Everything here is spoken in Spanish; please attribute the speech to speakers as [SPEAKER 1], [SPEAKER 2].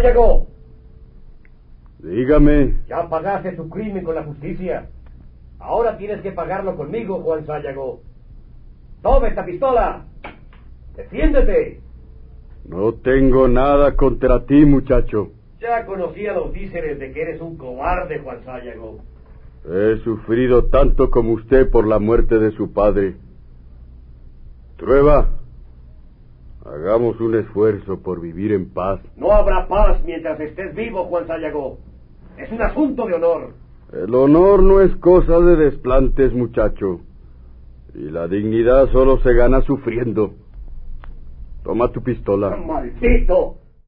[SPEAKER 1] Sayago.
[SPEAKER 2] Dígame.
[SPEAKER 1] Ya pagaste tu crimen con la justicia. Ahora tienes que pagarlo conmigo, Juan Sayago. Toma esta pistola. ¡Defiéndete!
[SPEAKER 2] No tengo nada contra ti, muchacho.
[SPEAKER 1] Ya conocía los díceres de que eres un cobarde, Juan Sayago.
[SPEAKER 2] He sufrido tanto como usted por la muerte de su padre. Trueba, hagamos un esfuerzo por vivir en paz.
[SPEAKER 1] No habrá paz mientras estés vivo, Juan Sayago. Es un asunto de honor.
[SPEAKER 2] El honor no es cosa de desplantes, muchacho. Y la dignidad solo se gana sufriendo. Toma tu pistola.
[SPEAKER 1] ¡Maldito!